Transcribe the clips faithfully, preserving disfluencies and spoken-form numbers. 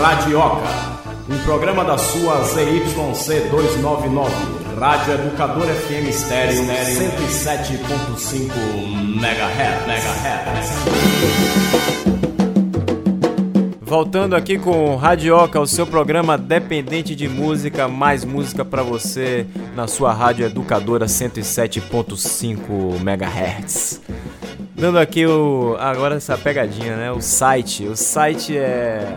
Radioca, um programa da sua Z Y C duzentos e noventa e nove, Rádio Educador F M Estéreo cento e sete ponto cinco megahertz. Voltando aqui com Radioca, o seu programa dependente de música, mais música pra você na sua Rádio Educadora cento e sete ponto cinco megahertz. Dando aqui o agora essa pegadinha, né? O site, o site é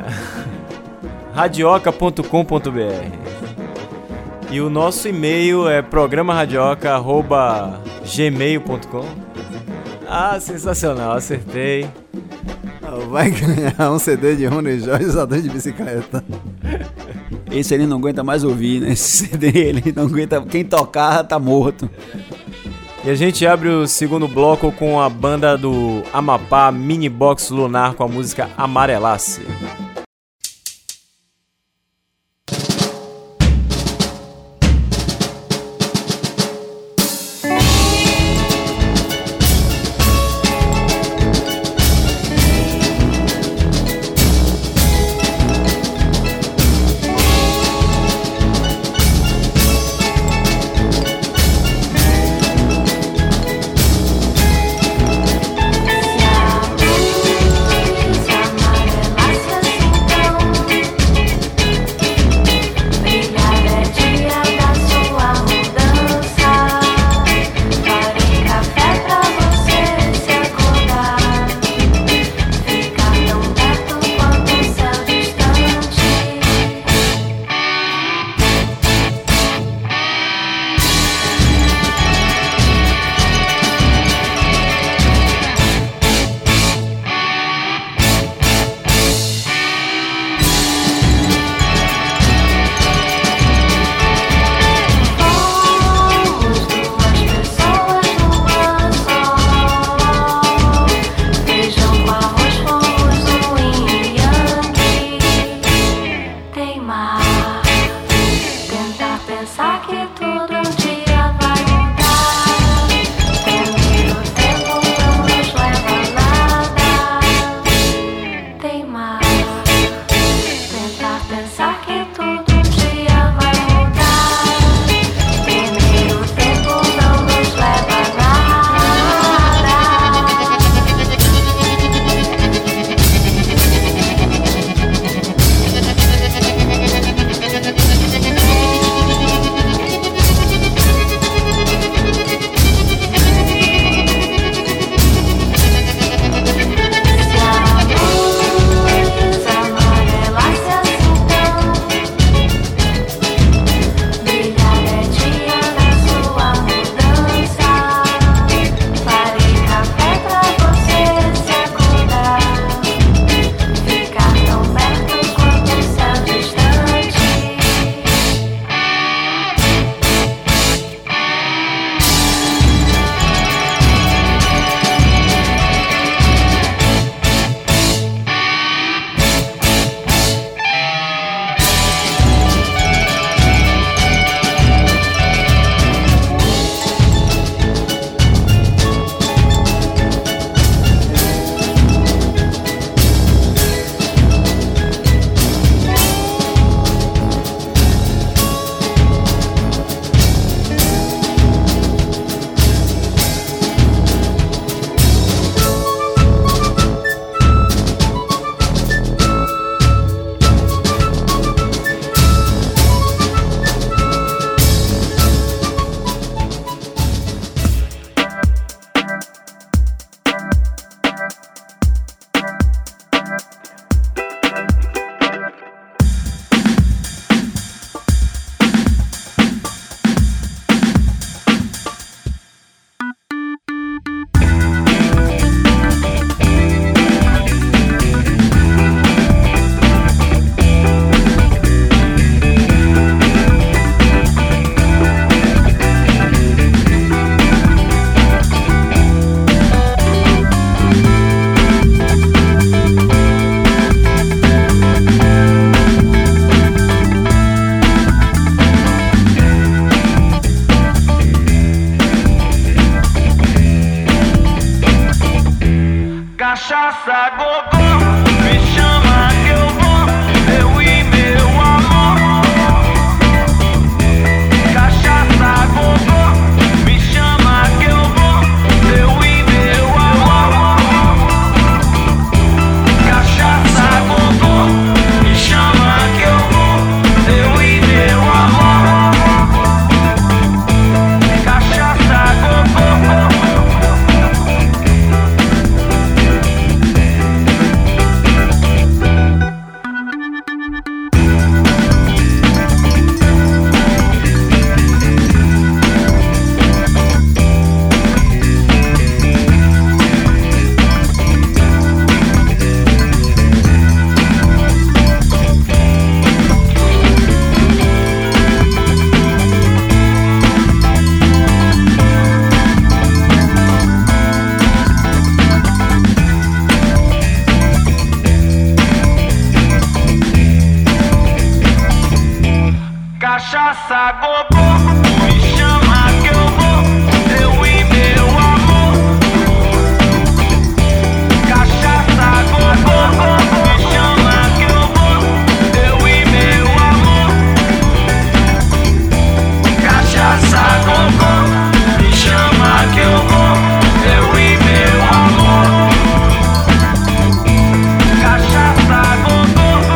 radioca ponto com ponto b r. E o nosso e-mail é programa radioca arroba gmail ponto com. Ah, sensacional, acertei. Vai ganhar um C D de Rony Jorge, usador de bicicleta. Esse ele não aguenta mais ouvir, né? Esse C D ele não aguenta. Quem tocar tá morto. E a gente abre o segundo bloco com a banda do Amapá, Mini Box Lunar, com a música Amarelace. cachaça, gogó, me chama que eu vou, eu Cachaça, gogô, me chama que eu vou, eu e meu amor. Cachaça, gogô, me chama que eu vou, eu e meu amor. Cachaça, gogô, me chama que eu vou, eu e meu amor. Cachaça, gogô.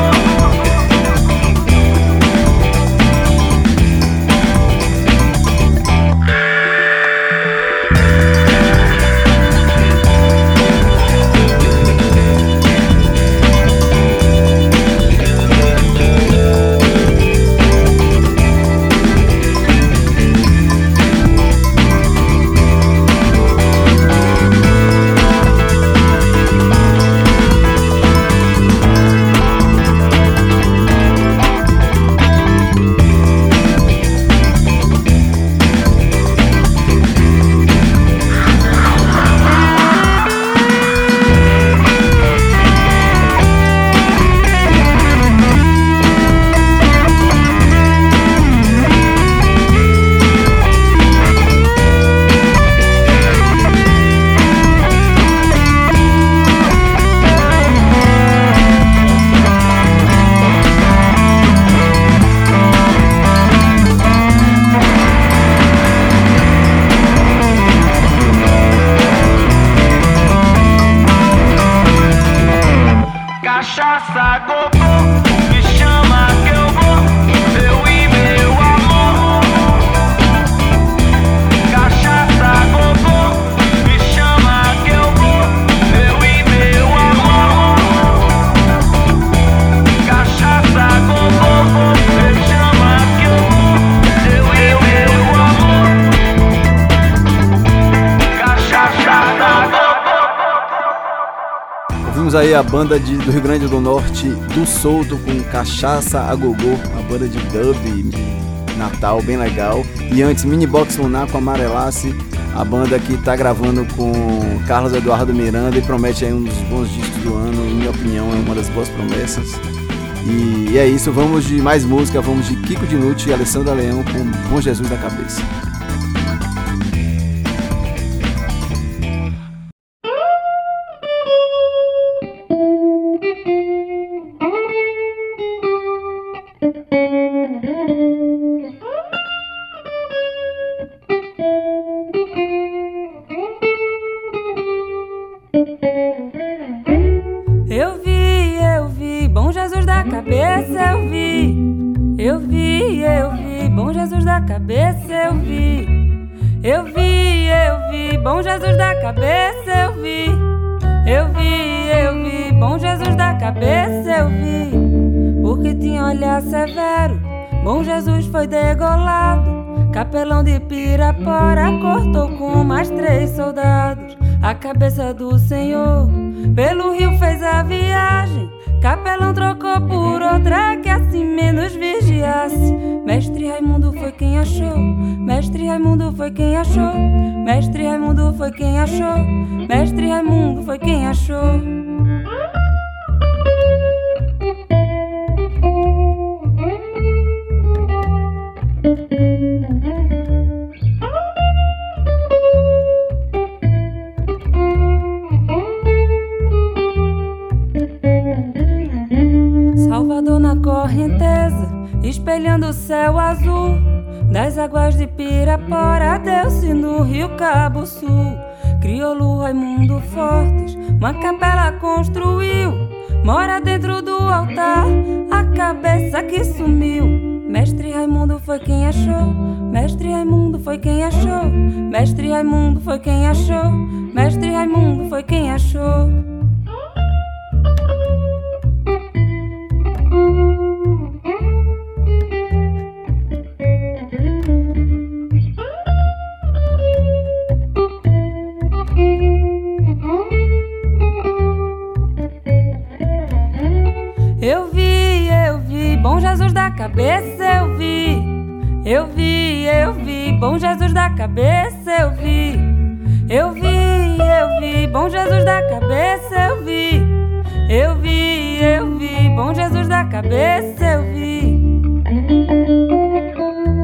Cachaça, gogô, me chama que eu vou, eu e meu amor. Cachaça, gogô, me chama que eu vou, eu e meu amor. Cachaça, gogô, me chama que eu vou, eu e meu amor. Cachaça, gogô. Ouvimos aí a banda de, do Rio Grande do Norte, do Solto, com Cachaça a Gogô, uma banda de dub de Natal, bem legal. E antes, Mini Box Lunar com Amarelace, a banda que tá gravando com Carlos Eduardo Miranda e promete aí um dos bons discos do ano, em minha opinião é uma das boas promessas. E, e é isso, vamos de mais música, vamos de Kiko Dinucci e Alessandra Leão com Bom Jesus da Cabeça. Eu vi, eu vi, bom Jesus da cabeça, eu vi. Eu vi, eu vi, bom Jesus da cabeça, eu vi. Eu vi, eu vi, bom Jesus da cabeça, eu vi. Eu vi, eu vi, bom Jesus da cabeça, eu vi. Porque tinha olhar severo, bom Jesus foi degolado. Capelão de Pirapora cortou com mais três soldados a cabeça do Senhor. Pelo rio fez a viagem, Capelão trocou por outra que assim menos vigiasse. Mestre Raimundo foi quem achou, Mestre Raimundo foi quem achou, Mestre Raimundo foi quem achou, Mestre Raimundo foi quem achou. Salvador na correnteza, espelhando o céu azul. Das águas de Pirapora, deu-se no rio Cabo Sul. Crioulo Raimundo Fortes, uma capela construiu. Mora dentro do altar, a cabeça que sumiu. Mestre Raimundo foi quem achou, Mestre Raimundo foi quem achou, Mestre Raimundo foi quem achou, Mestre Raimundo foi quem achou. Eu vi, eu vi, bom Jesus da cabeça, eu vi. Eu vi, eu vi, bom Jesus da cabeça, eu vi. Eu vi, eu vi, bom Jesus da cabeça, eu vi. Eu vi, eu vi, bom Jesus da cabeça, eu vi.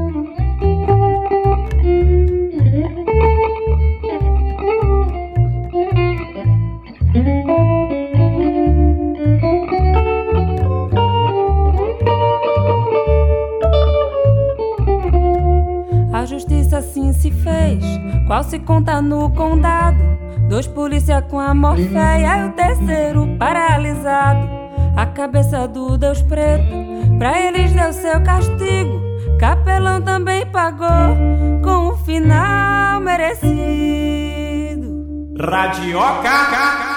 A justiça assim se fez, qual se conta no condado. Dois polícia com a morféia e o terceiro paralisado. A cabeça do Deus preto, pra eles deu seu castigo. Capelão também pagou, com um final merecido. Radioca.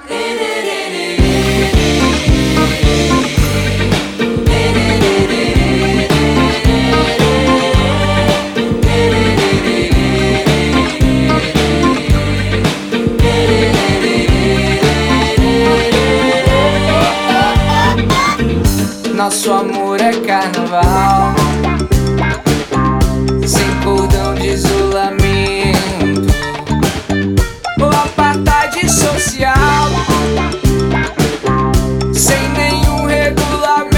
Nosso amor é carnaval, sem cordão de isolamento ou apartheid social, sem nenhum regulamento.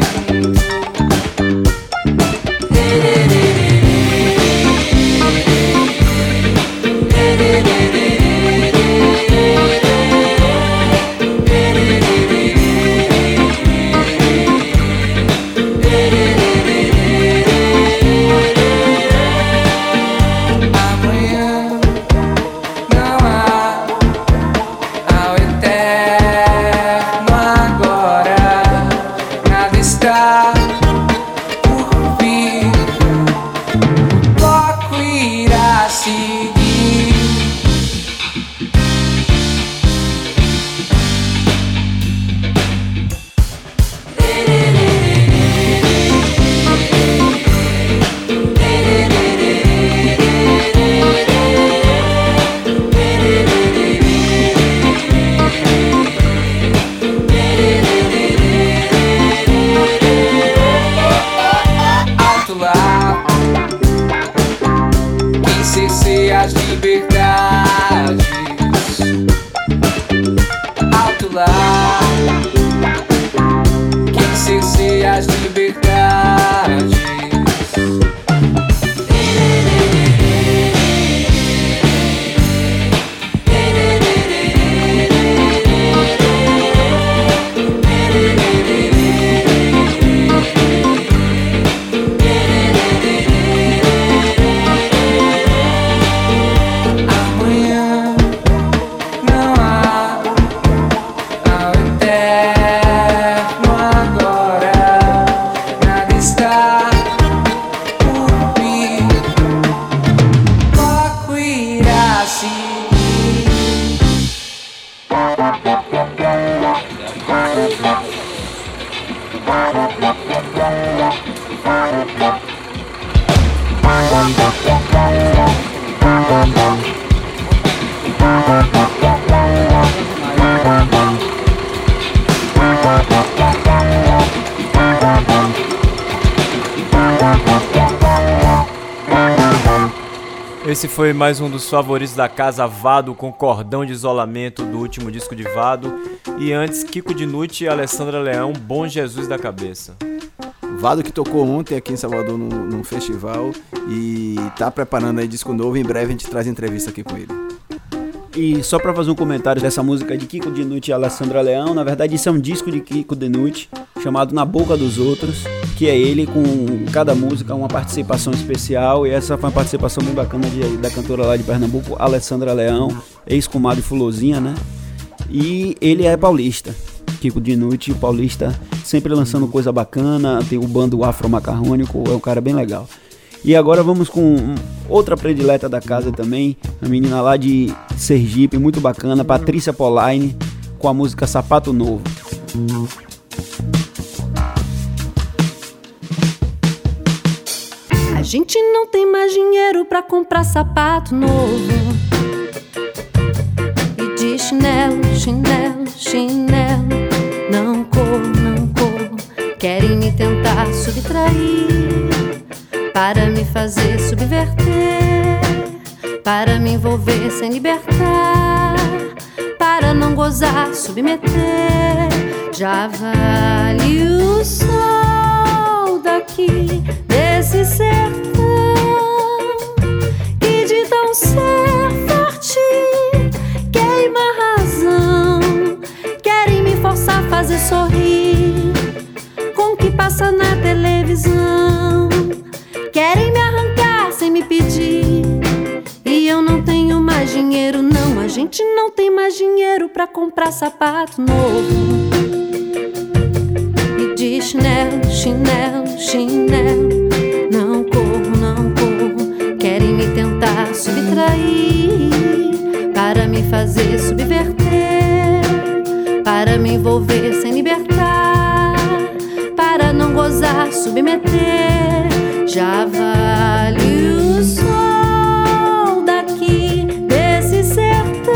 As liberdades, alto lá, quem cerceia as liberdades. Esse foi mais um dos favoritos da casa, Vado com Cordão de Isolamento, do último disco de Vado. E antes, Kiko Dinucci e Alessandra Leão, Bom Jesus da Cabeça. Vado que tocou ontem aqui em Salvador num, num festival e tá preparando aí disco novo. Em breve a gente traz entrevista aqui com ele. E só pra fazer um comentário dessa música de Kiko Dinucci e Alessandra Leão, na verdade isso é um disco de Kiko Dinucci chamado Na Boca dos Outros, que é ele com cada música uma participação especial, e essa foi uma participação bem bacana de, da cantora lá de Pernambuco, Alessandra Leão, ex-comadre Fulozinha, né? E ele é paulista, Kiko Dinucci, paulista, sempre lançando coisa bacana, tem o bando afro-macarrônico, é um cara bem legal. E agora vamos com outra predileta da casa também, a menina lá de Sergipe, muito bacana, Patrícia Polaine, com a música Sapato Novo. A gente não tem mais dinheiro pra comprar sapato novo. E de chinelo, chinelo, chinelo, não corro, não corro. Querem me tentar subtrair, para me fazer subverter, para me envolver sem libertar, para não gozar, submeter. Já vale o sol daqui desse sertão, que de tão ser forte queima a razão. comprar sapato novo. E de chinelo, chinelo, chinelo, não corro, não corro. Querem me tentar subtrair, para me fazer subverter, para me envolver sem libertar, para não gozar, submeter. Já vale o sol daqui desse sertão,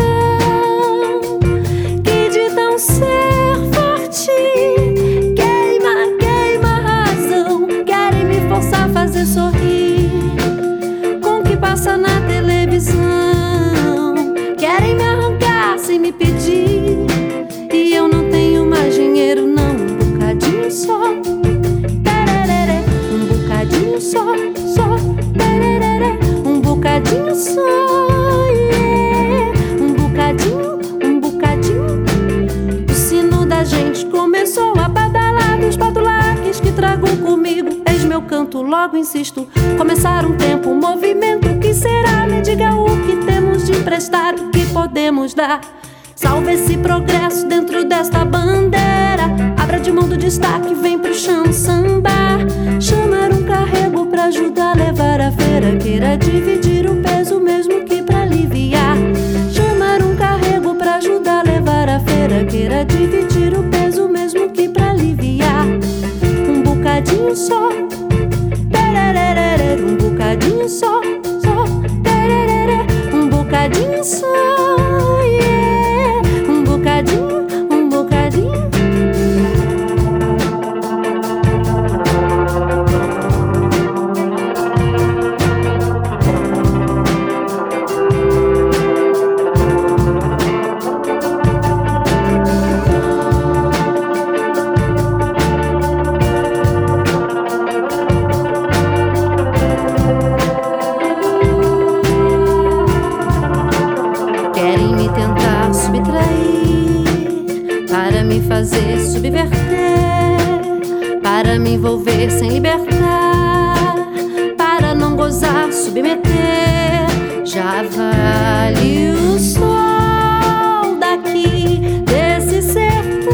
que de tão ser forte queima, queima a razão. Querem me forçar a fazer sorrir com o que passa na televisão. Querem me arrancar sem me pedir, e eu não tenho mais dinheiro não. Um bocadinho só, um bocadinho só, só, um bocadinho só, yeah. Um bocadinho, um bocadinho. O sino da gente começou a badalar dos badulaques que trago comigo. Eis meu canto, logo insisto. Começar um tempo, um movimento. O que será? Me diga o que temos de emprestado, o que podemos dar. Salve esse progresso dentro desta bandeira. Abra de mão do destaque, vem pro chão sambar. Chamar um carrego pra ajudar a levar a feira. Queira dividir o peso mesmo que pra aliviar. Chamar um carrego pra ajudar a levar a feira. Queira dividir o peso mesmo que pra aliviar. Um bocadinho só, tererere, um bocadinho só, só, tererere, um bocadinho só, yeah. Um bocadinho, um bocadinho. Querem me tentar subtrair, para me fazer subverter, para me envolver sem libertar, para não gozar, submeter. Já vale o sol daqui desse sertão,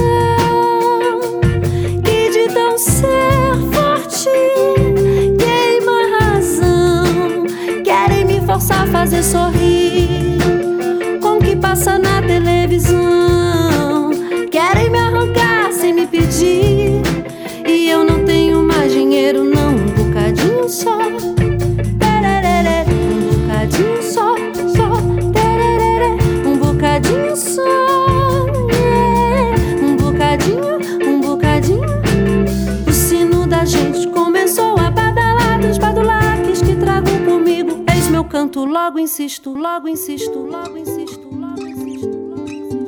que de tão ser forte queima a razão. Querem me forçar a fazer sorrir com o que passa na televisão. Querem me arrancar sem me pedir, e eu não tenho mais dinheiro não. Um bocadinho só, tererere, um bocadinho só, só, tererere, um bocadinho só, yeah. Um bocadinho, um bocadinho. O sino da gente começou a badalar dos badulaques que trago comigo. Eis meu canto, logo insisto, logo insisto, logo insisto, logo insisto, logo insisto.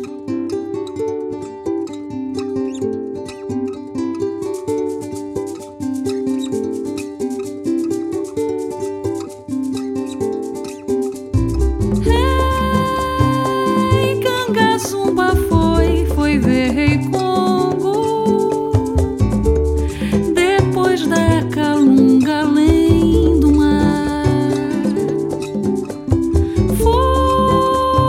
Rei Cangaçumba foi, foi ver Rei Congo, depois da Calunga além do mar. Foi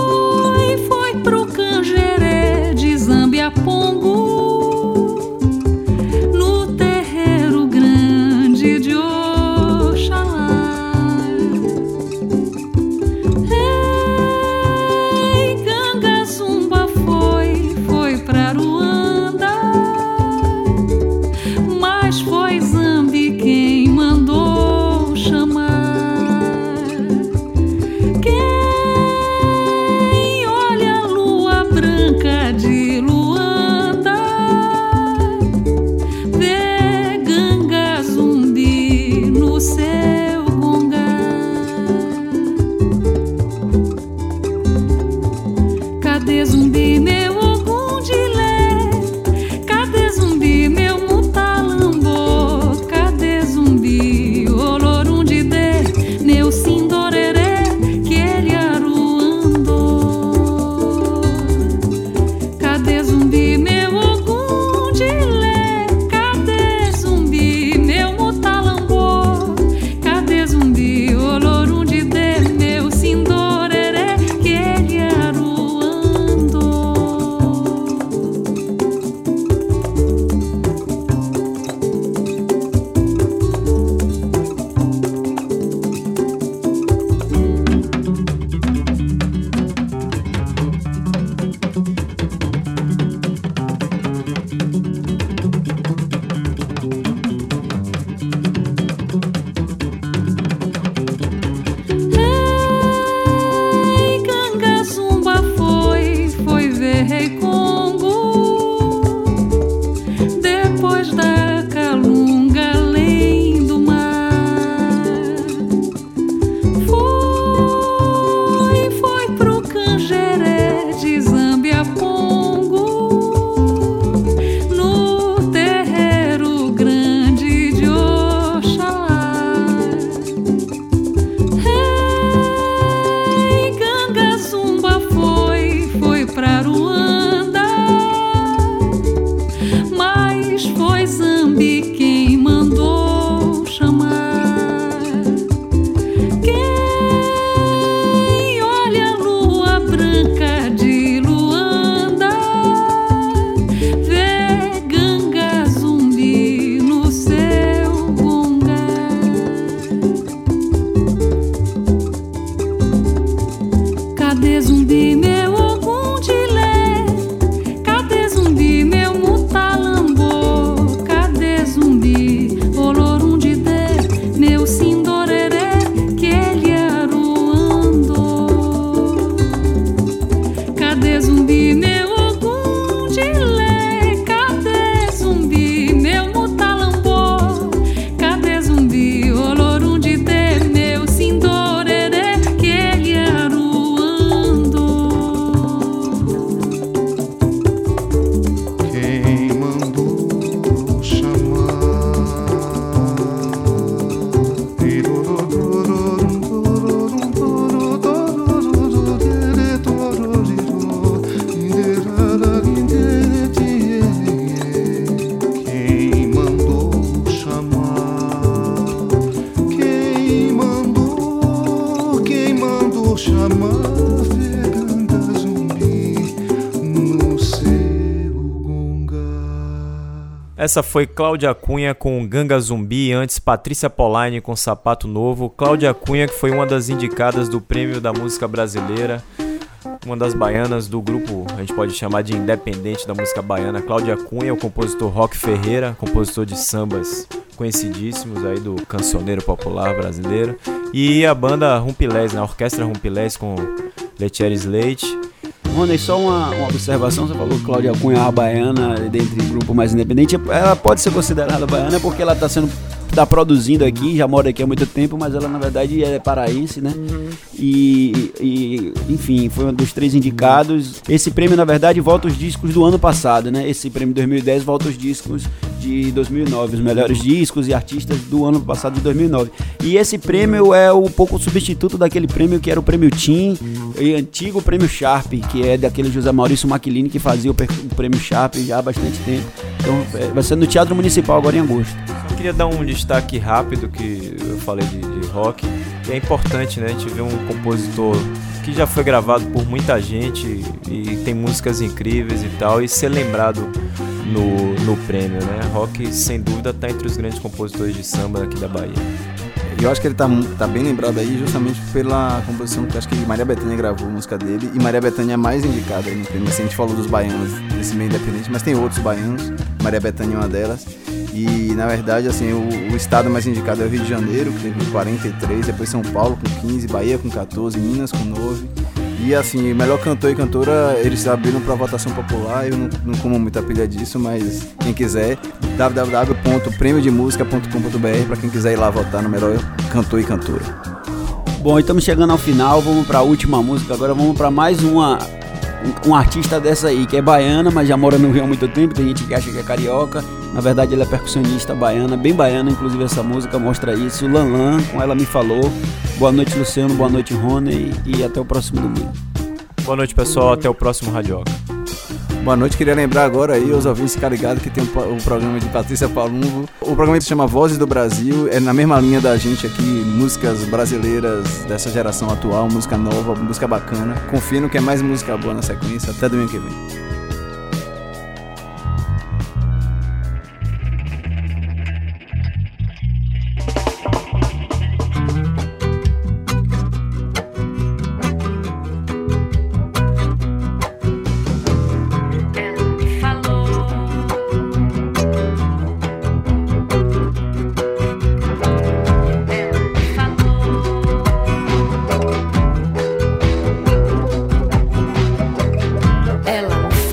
Essa foi Cláudia Cunha com Ganga Zumbi, antes Patrícia Polaine com Sapato Novo. Cláudia Cunha, que foi uma das indicadas do Prêmio da Música Brasileira, uma das baianas do grupo, a gente pode chamar de independente da música baiana. Cláudia Cunha, o compositor Roque Ferreira, compositor de sambas conhecidíssimos aí do cancioneiro popular brasileiro. E a banda Rumpilés, né? A Orquestra Rumpilés com Letieres Leite. Rony, só uma, uma observação, você falou que Cláudia Cunha é a baiana dentre o grupo mais independente. Ela pode ser considerada baiana porque ela está sendo tá produzindo aqui, já mora aqui há muito tempo, mas ela na verdade é paraense, né? Uhum. E, e, enfim, foi um dos três indicados. Esse prêmio, na verdade, volta os discos do ano passado, né? Esse prêmio dois mil e dez volta os discos de dois mil e nove, os melhores discos e artistas do ano passado de dois mil e nove. E esse prêmio é um pouco o substituto daquele prêmio que era o prêmio Tim, e antigo prêmio Sharp, que é daquele José Maurício Maquilini que fazia o, o prêmio Sharp já há bastante tempo. Então vai ser no Teatro Municipal agora em agosto. Eu queria dar um destaque rápido, que eu falei de, de rock, e é importante, né, a gente ver um compositor que já foi gravado por muita gente e tem músicas incríveis e tal, e ser lembrado no, no prêmio, né? Rock, sem dúvida, está entre os grandes compositores de samba aqui da Bahia. Eu acho que ele tá, tá bem lembrado aí justamente pela composição que acho que Maria Bethânia gravou a música dele, e Maria Bethânia é mais indicada aí no prêmio. Assim, a gente falou dos baianos desse meio independente, mas tem outros baianos, Maria Bethânia é uma delas. E na verdade, assim, o, o estado mais indicado é o Rio de Janeiro, que teve quarenta e três, depois São Paulo com quinze, Bahia com catorze, Minas com nove. E assim, melhor cantor e cantora, eles abriram para votação popular. Eu não, não como muita pilha disso, mas quem quiser, w w w ponto prêmio de música ponto com ponto b r para quem quiser ir lá votar no melhor cantor e cantora. Bom, estamos chegando ao final, vamos para a última música. Agora vamos para mais uma um, um artista dessa aí, que é baiana, mas já mora no Rio há muito tempo. Tem gente que acha que é carioca. Na verdade, ela é percussionista baiana, bem baiana, inclusive essa música mostra isso. Lanlan, com Ela Me Falou. Boa noite, Luciano, boa noite, Rony, e até o próximo domingo. Boa noite, pessoal, até o próximo Radioca. Boa noite, queria lembrar agora aí, os ouvintes ficarem ligados que tem um, um programa de Patrícia Palumbo. O programa se chama Vozes do Brasil, é na mesma linha da gente aqui, músicas brasileiras dessa geração atual, música nova, música bacana. Confia no que é mais música boa na sequência, até domingo que vem. Ela me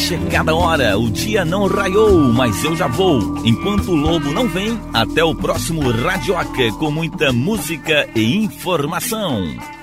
chegada a hora, o dia não raiou, mas eu já vou. Enquanto o lobo não vem, até o próximo Radioca com muita música e informação.